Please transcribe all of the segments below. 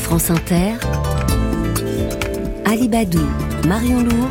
France Inter, Alibadou, Marion Lourd,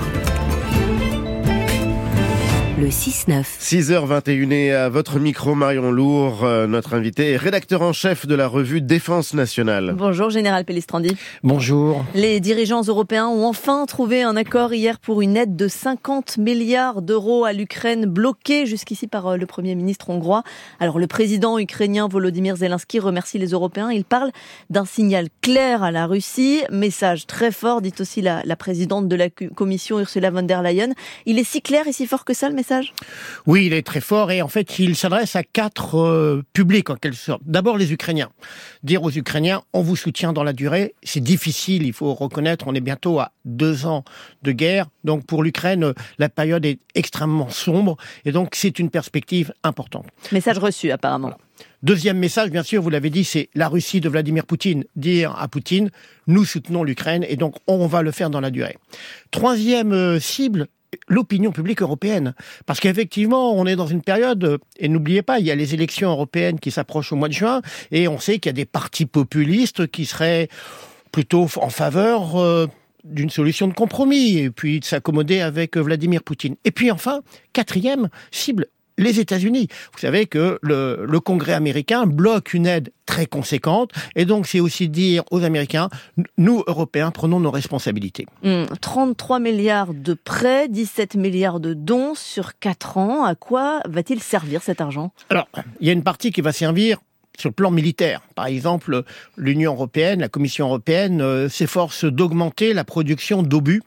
le 6-9. 6h21 et à votre micro, Marion Lourd, notre invité est rédacteur en chef de la revue Défense Nationale. Bonjour, Général Pellistrandi. Bonjour. Les dirigeants européens ont enfin trouvé un accord hier pour une aide de 50 milliards d'euros à l'Ukraine, bloquée jusqu'ici par le Premier ministre hongrois. Alors, le président ukrainien Volodymyr Zelensky remercie les Européens. Il parle d'un signal clair à la Russie. Message très fort, dit aussi la présidente de la Commission, Ursula von der Leyen. Il est si clair et si fort que ça, le message ? Oui, il est très fort et en fait, il s'adresse à 4 publics en quelque sorte. D'abord, les Ukrainiens. Dire aux Ukrainiens, on vous soutient dans la durée. C'est difficile, il faut reconnaître, on est bientôt à 2 ans de guerre. Donc pour l'Ukraine, la période est extrêmement sombre et donc c'est une perspective importante. Message reçu apparemment. Voilà. Deuxième message, bien sûr, vous l'avez dit, c'est la Russie de Vladimir Poutine. Dire à Poutine, nous soutenons l'Ukraine et donc on va le faire dans la durée. Troisième cible, l'opinion publique européenne. Parce qu'effectivement, on est dans une période, et n'oubliez pas, il y a les élections européennes qui s'approchent au mois de juin, et on sait qu'il y a des partis populistes qui seraient plutôt en faveur d'une solution de compromis, et puis de s'accommoder avec Vladimir Poutine. Et puis enfin, quatrième cible, les États-Unis. Vous savez que le Congrès américain bloque une aide très conséquente, et donc c'est aussi dire aux Américains, nous, Européens, prenons nos responsabilités. 33 milliards de prêts, 17 milliards de dons sur 4 ans. À quoi va-t-il servir cet argent ? Alors, il y a une partie qui va servir sur le plan militaire. Par exemple, l'Union européenne, la Commission européenne s'efforce d'augmenter la production d'obus.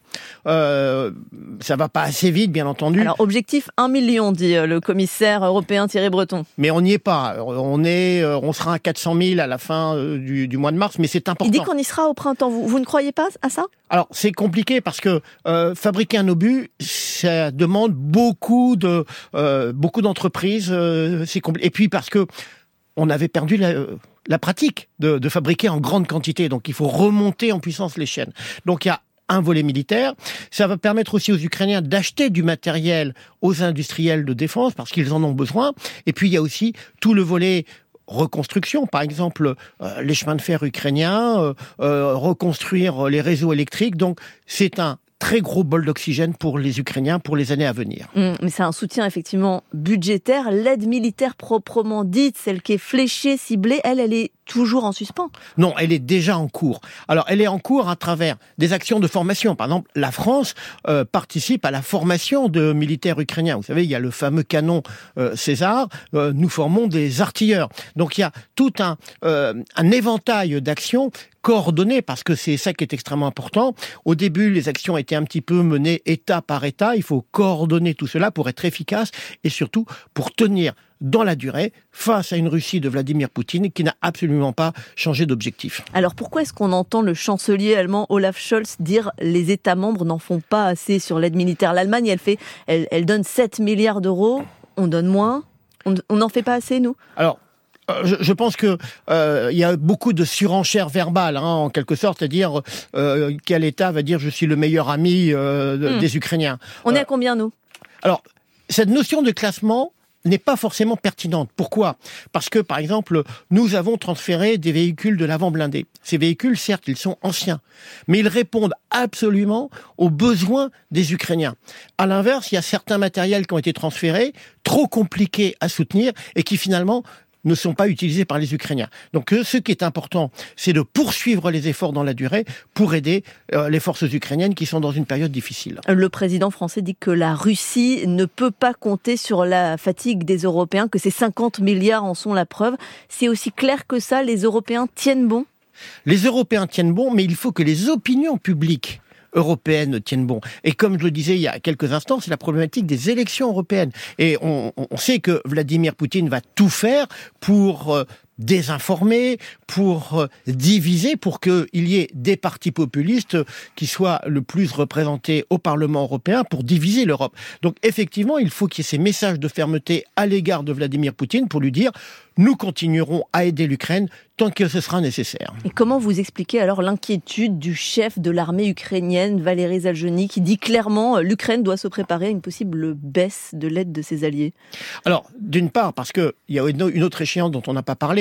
Ça va pas assez vite, bien entendu. Alors, objectif 1 million, dit le commissaire européen Thierry Breton. Mais on n'y est pas. On sera à 400 000 à la fin du mois de mars, mais c'est important. Il dit qu'on y sera au printemps. Vous ne croyez pas à ça ? Alors, c'est compliqué parce que fabriquer un obus, ça demande beaucoup d'entreprises. C'est compliqué. Et puis parce que on avait perdu la pratique de fabriquer en grande quantité. Donc, il faut remonter en puissance les chaînes. Donc, il y a un volet militaire. Ça va permettre aussi aux Ukrainiens d'acheter du matériel aux industriels de défense parce qu'ils en ont besoin. Et puis, il y a aussi tout le volet reconstruction, par exemple les chemins de fer ukrainiens, reconstruire les réseaux électriques. Donc, c'est un très gros bol d'oxygène pour les Ukrainiens pour les années à venir. Mais c'est un soutien effectivement budgétaire. L'aide militaire proprement dite, celle qui est fléchée, ciblée, elle est toujours en suspens. Non, elle est déjà en cours. Alors, elle est en cours à travers des actions de formation. Par exemple, la France participe à la formation de militaires ukrainiens. Vous savez, il y a le fameux canon César. Nous formons des artilleurs. Donc, il y a tout un éventail d'actions coordonnées, parce que c'est ça qui est extrêmement important. Au début, les actions étaient un petit peu menées État par État. Il faut coordonner tout cela pour être efficace et surtout pour tenir dans la durée, face à une Russie de Vladimir Poutine qui n'a absolument pas changé d'objectif. Alors pourquoi est-ce qu'on entend le chancelier allemand Olaf Scholz dire les États membres n'en font pas assez sur l'aide militaire ? L'Allemagne, elle donne 7 milliards d'euros, on donne moins, on n'en fait pas assez, nous ? Alors, je pense que il y a beaucoup de surenchère verbale, en quelque sorte, c'est-à-dire quel État va dire je suis le meilleur ami des Ukrainiens. On est à combien, nous ? Alors, cette notion de classement n'est pas forcément pertinente. Pourquoi ? Parce que, par exemple, nous avons transféré des véhicules de l'avant blindé. Ces véhicules, certes, ils sont anciens, mais ils répondent absolument aux besoins des Ukrainiens. À l'inverse, il y a certains matériels qui ont été transférés, trop compliqués à soutenir, et qui finalement ne sont pas utilisés par les Ukrainiens. Donc ce qui est important, c'est de poursuivre les efforts dans la durée pour aider les forces ukrainiennes qui sont dans une période difficile. Le président français dit que la Russie ne peut pas compter sur la fatigue des Européens, que ces 50 milliards en sont la preuve. C'est aussi clair que ça, les Européens tiennent bon ? Les Européens tiennent bon, mais il faut que les opinions publiques européennes tiennent bon. Et comme je le disais il y a quelques instants, c'est la problématique des élections européennes. Et on sait que Vladimir Poutine va tout faire pour désinformer, pour diviser, pour qu'il y ait des partis populistes qui soient le plus représentés au Parlement européen pour diviser l'Europe. Donc effectivement, il faut qu'il y ait ces messages de fermeté à l'égard de Vladimir Poutine pour lui dire « nous continuerons à aider l'Ukraine tant que ce sera nécessaire ». Et comment vous expliquez alors l'inquiétude du chef de l'armée ukrainienne, Valéry Zaluzhny, qui dit clairement l'Ukraine doit se préparer à une possible baisse de l'aide de ses alliés ? Alors, d'une part, parce qu'il y a une autre échéance dont on n'a pas parlé,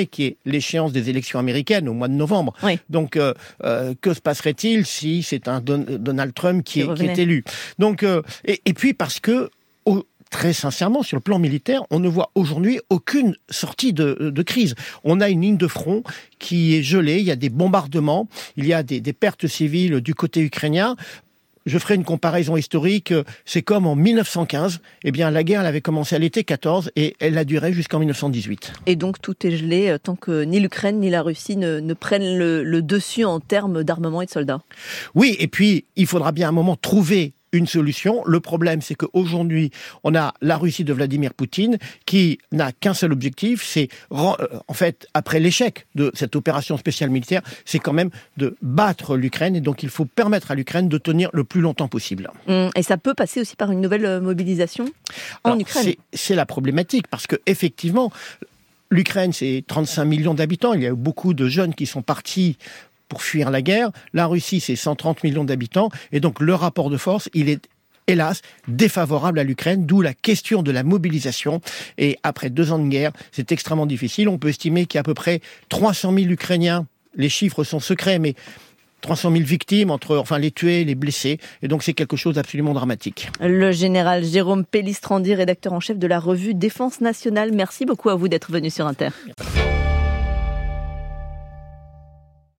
qui est l'échéance des élections américaines au mois de novembre. Oui. Donc, que se passerait-il si c'est un Donald Trump qui est élu? Donc, et puis parce que très sincèrement, sur le plan militaire, on ne voit aujourd'hui aucune sortie de crise. On a une ligne de front qui est gelée, il y a des bombardements, il y a des pertes civiles du côté ukrainien. Je ferai une comparaison historique, c'est comme en 1915, eh bien la guerre elle avait commencé à l'été 14 et elle a duré jusqu'en 1918. Et donc tout est gelé tant que ni l'Ukraine ni la Russie ne prennent le dessus en termes d'armement et de soldats. Oui, et puis il faudra bien à un moment trouver une solution. Le problème, c'est qu'aujourd'hui, on a la Russie de Vladimir Poutine qui n'a qu'un seul objectif, c'est, en fait, après l'échec de cette opération spéciale militaire, c'est quand même de battre l'Ukraine. Et donc, il faut permettre à l'Ukraine de tenir le plus longtemps possible. Et ça peut passer aussi par une nouvelle mobilisation en Ukraine. C'est la problématique, parce que effectivement, l'Ukraine, c'est 35 millions d'habitants. Il y a eu beaucoup de jeunes qui sont partis pour fuir la guerre. La Russie, c'est 130 millions d'habitants. Et donc, le rapport de force, il est, hélas, défavorable à l'Ukraine, d'où la question de la mobilisation. Et après 2 ans de guerre, c'est extrêmement difficile. On peut estimer qu'il y a à peu près 300 000 Ukrainiens. Les chiffres sont secrets, mais 300 000 victimes, entre les tués et les blessés. Et donc, c'est quelque chose d'absolument dramatique. Le général Jérôme Pellistrandi, rédacteur en chef de la revue Défense nationale. Merci beaucoup à vous d'être venu sur Inter.